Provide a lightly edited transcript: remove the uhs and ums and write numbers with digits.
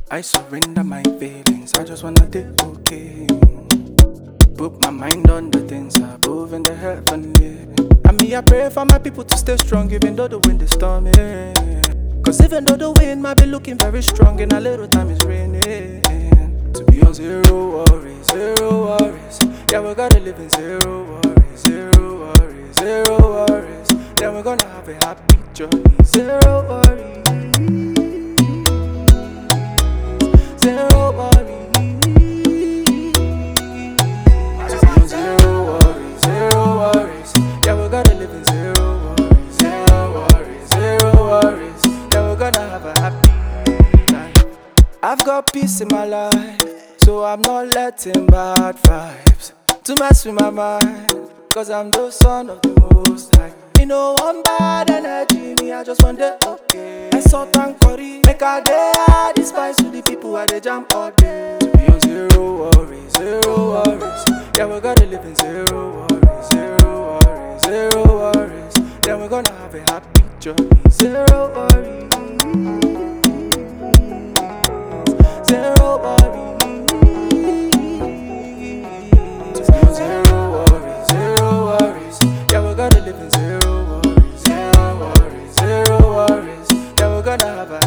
I surrender my feelings, I just wanna do okay. Put my mind on the things above in the heavenly. And me, I pray for my people to stay strong, even though the wind is stormy. Cause even though the wind might be looking very strong, in a little time it's raining. To be on zero worries, zero worries. Yeah, we gotta live in zero worries, zero worries, zero worries. Then we're gonna have a happy journey, zero worries. Zero worries. Zero worries, zero worries. Yeah, we gotta live in zero worries, zero worries, zero worries. Yeah, we're gonna have a happy time. I've got peace in my life, so I'm not letting bad vibes to mess with my mind. Cause I'm the son of the most high. You know I'm bad energy, me I just want the okay. I saw and curry, make a day I despise to the people where they jump all day. To be on zero worries, zero worries. Yeah, we gotta live in zero worries, zero worries, zero worries. Then we're gonna have a happy journey, zero worries, zero worries. To be on zero worries, zero worries. Yeah, we gotta live in zero worries, zero worries, zero worries. Yeah, we're gonna have a